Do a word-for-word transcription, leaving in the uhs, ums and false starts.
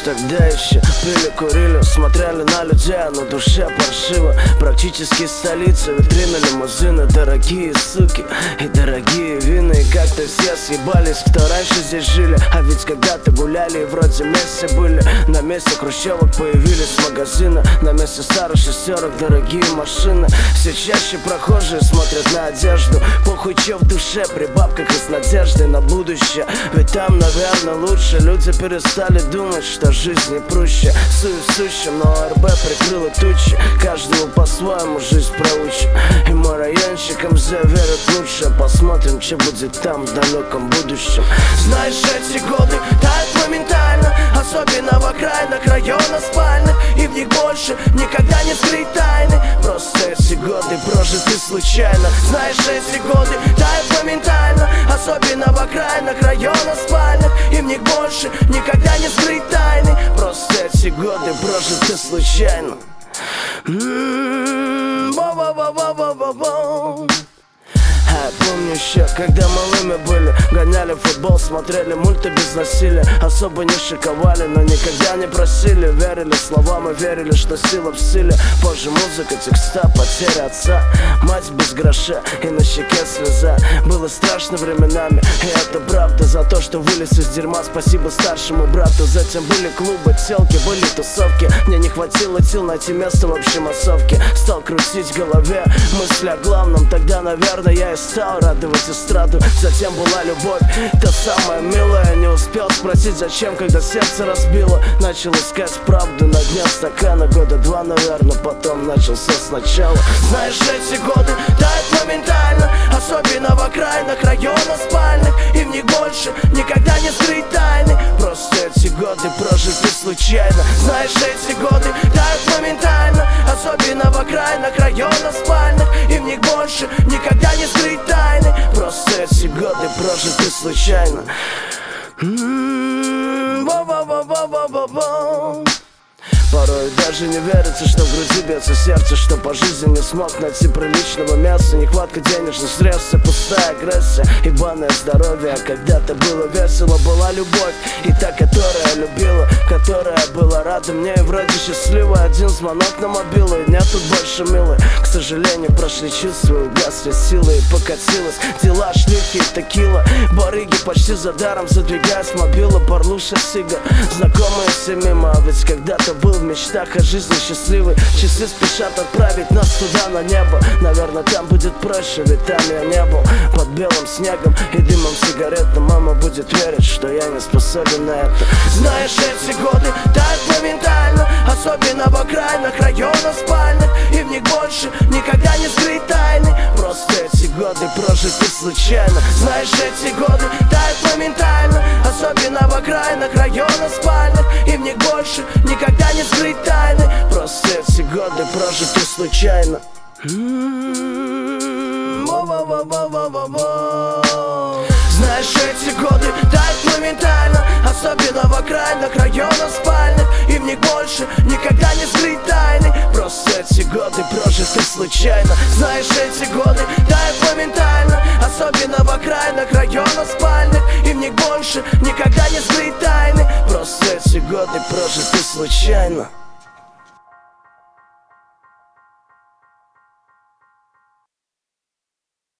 тогда еще пили, курили, смотрели на людей, а на душе паршиво. Практически столица, витрины, лимузины, дорогие суки и дорогие вины. И как-то все съебались, кто раньше здесь жили. А ведь когда-то гуляли и вроде вместе были. На месте хрущевок появились магазины, на месте старых шестерок дорогие машины. Все чаще прохожие смотрят на одежду. Похуй, че в душе, при бабках и с надеждой на будущее. Ведь там, наверное, лучше. Люди перестали думать, что жизнь не проще. Сует сущим, но эр бэ прикрыла тучи. Каждому по-своему жизнь проучит. И мой райончик эм зэ верит лучше. Посмотрим, что будет там в далеком будущем. Знаешь, эти годы тают моментально, особенно в окраинах районов спальных. И в них больше никогда не скрыть тайны. Просто эти годы прожиты случайно. Знаешь, эти годы тают моментально, особенно в окраинах районов спальных. И в них больше никогда не скрыть тайны. Просто эти годы прожиты случайно. М-м-м, во-во-во-во-во-во. А я помню еще, когда малыми были, гоняли в футбол, смотрели мульты без насилия. Особо не шиковали, но никогда не просили. Верили словам и верили, что сила в силе. Позже музыка, текста, потеря отца, мать без гроша и на щеке слеза. Было страшно временами, и это правда. За то, что вылез из дерьма, спасибо старшему брату. Затем были клубы, телки, были тусовки. Мне не хватило сил найти место в общей массовке. Стал крутить в голове мысли о главном. Тогда, наверное, я и стал радовать эстраду. Затем была любовь, та самая милая. Не успел спросить зачем, когда сердце разбило. Начал искать правду на дне стакана. Года два, наверное, потом начался сначала. Знаешь, эти годы тают моментально, особенно в окраинах районов спальных. И в них больше никогда не скрыть тайны. Просто эти годы прожиты случайно. Знаешь, эти годы тают моментально, особенно в окраинах районов спальных. И в них больше никогда не скрыть тайны. Просто эти годы прожиты случайно. М-м-м, во-во-во-во-во-во. Порой даже не верится, что в груди бьется сердце, что по жизни не смог найти приличного места. Нехватка денежных средств, пустая агрессия, ебаное здоровье. А когда-то было весело, была любовь, и та, которая любила, которая была рада мне и вроде счастлива. Один звонок на мобилу, и нет тут больше милой. К сожалению, прошли чувства, угасли силы, и покатилась дела, шлюхи и текила. Барыги почти за даром, задвигаясь мобила, парлуша сига. Знакомые все мимо, а ведь когда-то был в мечтах о жизни счастливой. Часы спешат отправить нас туда, на небо. Наверное, там будет проще, ведь там я не был. Под белым снегом и дымом сигарет. Но мама будет верить, что я не способен на это. Знаешь, эти годы тают моментально, особенно в окраинах районов спальных. И в них больше никогда не скрыть тайны. Просто эти годы прожиты случайно. Знаешь, эти годы тают моментально, особенно в окраинах районов спальных. И в них больше никогда не скрыть тайны. Просто эти годы прожиты случайно. Знаешь, эти годы тают моментально, особенно в окраинах районов спальных. И в них больше никогда не скрыть тайны. Просто эти годы прожиты случайно. Знаешь, эти годы тают моментально, особенно в окраинах районов спальных. И в них больше никогда не скрыть тайны. Просто эти годы прожиты случайно.